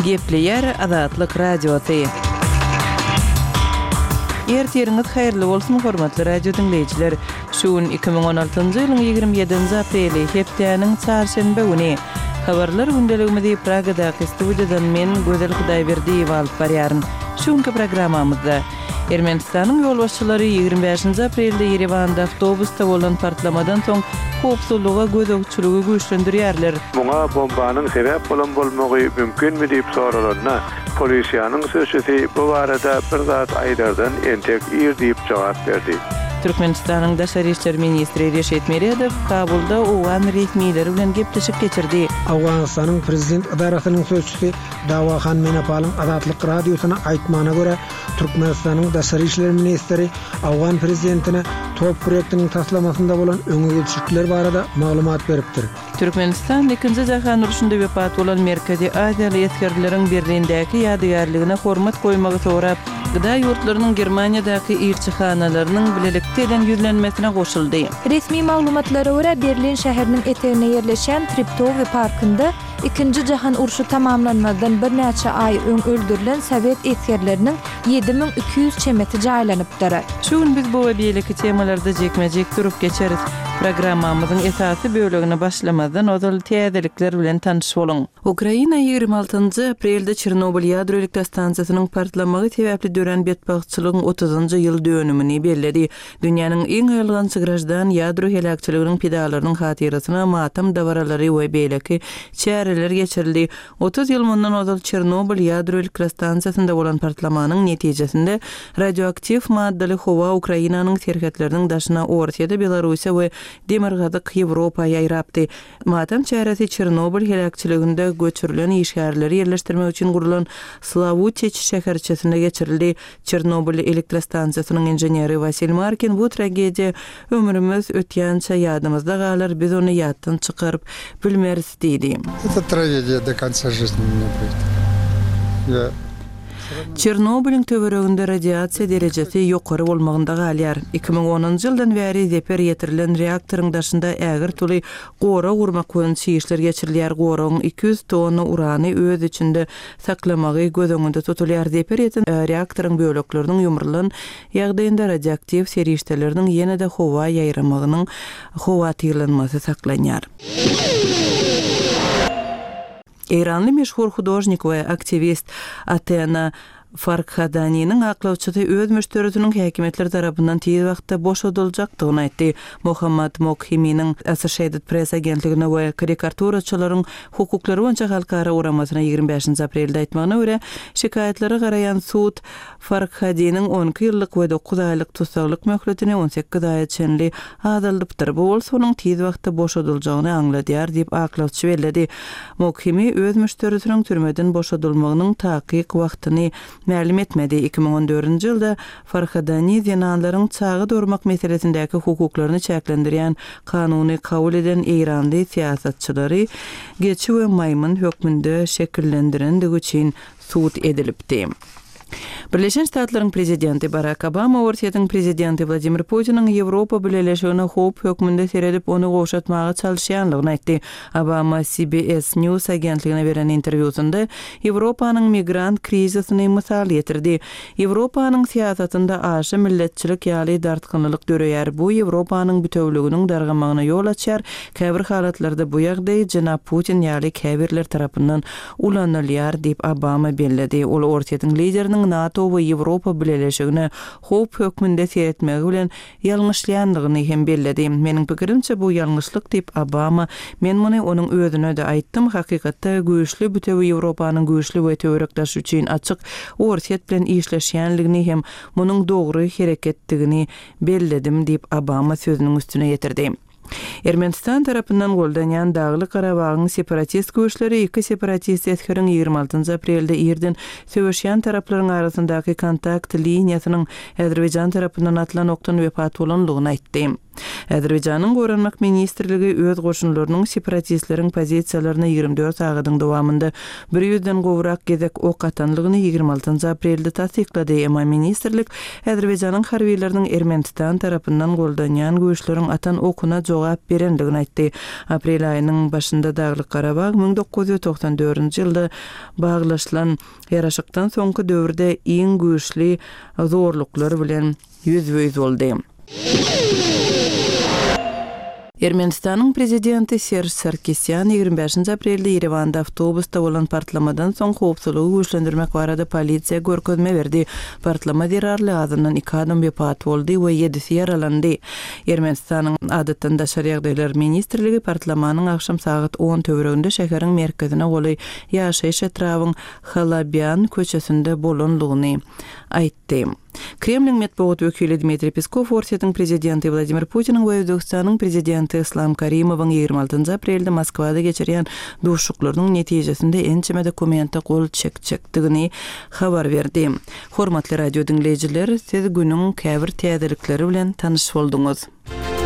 Gepleyer Azatlyk radiosu. Ertiriňiz haýyrly bolsun hormatly radio dinleýijiler. Şuň 2016-njy ýylyň 27-nji apreli hepdeniň çarşembe güni habarlar gündeligimizi Pragadaky studiýadan men Gözel Hudaýberdiýew alyp barýaryn. Şuňky programmamyzda Ermenistanyň ýolbaşçylary 25-nji aprelde Yerewanda awtobusda bolan partlamadan soň howpsuzlyga gözegçiligi güýçlendirýärler. Muňa bombanyň sebäp bolan bolmagy mümkinmi diýip soralarna polisiýanyň sözçüsi bu barada bir zat aýdardan entek diýip jogap berdi. Türkmenistanyň Daşary işler ministri Reşet Meredow Kabulda Owgan resmiýetleri bilen gepleşip geçirdi. Awganystanyň prezident idarasynyň sözçüsi Dawahan Menapalyň Azatlyk radiosyna aýtmagyna görä, Türkmenistanyň Daşary işler ministri Awgan prezidentine top proýektiniň taslamasynda bolan öňüçlükler barada maglumat beripdir. Türkmenistan 2-nji jahan uruşunda wepat bolan Merkezi Aziýaly eskerleriň birliğindäki ýadygarlygyna hormat goýmagy sorap, gyda ýurtlarynyň Germaniýadaky elçixanalarynyň bilelikde eden ýüzlenmesine goşuldy. Resmi maglumatlara görä Berlin şäheriniň etegine ýerleşen Treptow parkynda 2-nji jahan uruşy tamamlanmadan bir näçe ay öň öldürilen Sowet eskerleriniň 7200 çemeti jaýlanypdyr. Şuň biz bu we beýleki temalarda jekmejek durup geçeriz. Programmamyzyň esasy bölegine başlamadan ozal täzelikler bilen tanış bolun. Ukraina 26-njy aprelde Çernobil ýadro stansiýasynyň partlamagy sebäpli dören betbagçylygyň 30-njy ýyl dönümini bellädi. Dünýäniň iň ýalğançy grajdan ýadro helakçylygynyň pedalarynyň hatyrasyna matam dawaralary we beýleki çäreler geçirildi. 30 ýyl mundan ozal Çernobil ýadro stansiýasynda bolan partlamanyň netijesinde radioaktiw maddali howa Ukrainanyň serhetleriniň daşyna Ortiýada Belarusiýa we Demirgazyk Ýewropa ýaýrapdy. Matam çäresi Çernobil helakçylygynda göçürilen işgärleri ýerleşdirmek üçin gurulan Slavutich şäherçesinde geçirildi. Çernobil elektrostansiýasynyň inженери Vasil Markin bu tragediýa ömrümiz ötýänçe ýadymyzda galar, biz ony ýatdan çykaryp bilmeris diýdi. Это трагедия до конца жизни меня будет. Çernobilň töwereginde radiasiýa derejesi ýokary bolmagynda galýar. 2010-njy ýyldan bäri zeper ýetirilen reaktoryň daşynda ägir tuly gora gurmak üçin şiýişler geçirilýär. Goraň 200 tonna urany öz içinde saklamagy gözüňde tutulýar. Zeper ýeten reaktoryň bölekleriniň ýumrulan ýagdaýynda radioaktiw serişdeleriniň ýene-de howa ýaýramagynyň howa tyýlanmasy saklanýar. İranly meşhur hudojnik we aktivist Atena Farkhadanyň aklawçysy öz müşterisiniň häkimetler tarapyndan tez wagtda boşadyljakdygyny aýtdy. Mohammad Mokhimiň Associated Press agentligine we karikaturaçylaryň hukuklary boýunça halkara uramasyna 25-nji aprelde aýtmagyna görä, şikayetlere garayan sud Farkhadanyň 10 ýyllyk we 9 aýlyk tutsaklyk möhletini 18 aýa çenli azaldypdyr. Bu bolsa onuň tez wagtda boşadyljagyny aňladýar diýip aklawçy bellädi. Mokhimi öz müşterisiniň türmeden boşadylmagynyň takyk wagtyny ma'lum etmedi. 2014-nji ýylda Farkhadany zinanlaryň çağı durmak meselesindäki hukuklaryny çäklendirýän kanuny kabul eden Eýranly siýasatçylary geçi we maýmyn hökmünde şekillendirendigi üçin sud edilipdi. Birleşen Ştatlaryň prezidenti Barack Obama Ortiýadyň prezidenti Vladimir Putiniň Ýewropa bileşigine hop hökmünde seredip onu goşatmagy çalyşýanlygyny aýtdy. Obama CBS News agentligine beren interwýusynda Ýewropanyň migrant krizisyny mysal getirdi. Ýewropanyň siýasatynda aşy milletçilik ýaly dartgynlyk döreýär. Bu Ýewropanyň bütewliginiň dargamagyna ýol açýar. Käbir halatlarda bu ýagdaý Jenap Putin ýaly käbirler tarapyndan ulanylýar diýip Obama belledi. Ol Ortiýadyň lideriniň NATO we Ýewropa bileşigine hop hökmünde seretmegi bilen ýalňyşlýanlygyny hem belledi. Meniň pikirimçe bu ýalňyşlyk diýip Obama, men muny onuň özüne de aýtdym. Hakykatda güýçli bütewi Ýewropanyň güýçli we töwerekdaş üçin açyk Ortiýat bilen işleşýänligini hem munyň dogry hereketdigini belledim diýip Obama sözüniň üstüne ýetirdi. Ermenistan tarapyndan goldanýan Dagly Karabagyň separatist güýçleri iki separatist eskeriň 26-njy aprelde ýerden söwüşýän taraplaryň arasyndaky kontakt liniýasynyň Azerbaýjan tarapyndan atlan okdan wepat bolanlygyny aýtdy. Azerbaycanın Goranmak Ministrligi öz goşunlarynyň separatistleriň pozisiýalaryna 24 agadyň dowamında 100-den gowrak gezek ok atanlygyny 26 aprelde tasdiklady. Emma ministrlik Azerbaycanın harbiýetleriniň Ermenistan tarapyndan goldanýan güýçleriň atan okuna jogap berendigini aýtdy. Aprel aýynyň başynda Daglyk Garabag 1994-nji ýylda baglaşylan ýaraşykdan soňky döwürde iň güýçli zorluklar bilen ýüzbeýüz boldy. Ermenistanyň prezidenti Serj Sarkisyan 25 aprelde Yerevanda awtobusda bolan partlamadan soň howpsuzlygy güýçlendirmek barada polisiýa görkezme berdi. Partlama zerarly azyndan 2 adam wepat boldy we 7 yaralandy. Ermenistanyň adatdan daşary ýagdaýlar ministrligi partlamanyň akşam saat 10 töwereginde şäheriň merkezine goly ýaşaýyş etrawyň Halabyan köçesinde bolanlygyny aýtdy. Kremlin metbuat wekili Dmitry Peskov Russiýanyň prezidenti Vladimir Putiniň we Özbekistanyň prezidenti Islom Karimowyň 26 aprelde Moskwada geçirýän duşuklarynyň netijesinde ençeme dokumente gol çekdigini habar berdi. Hormatly radio dinleýijiler, siz günüň käbir täzelikleri bilen tanyş bolduňuz.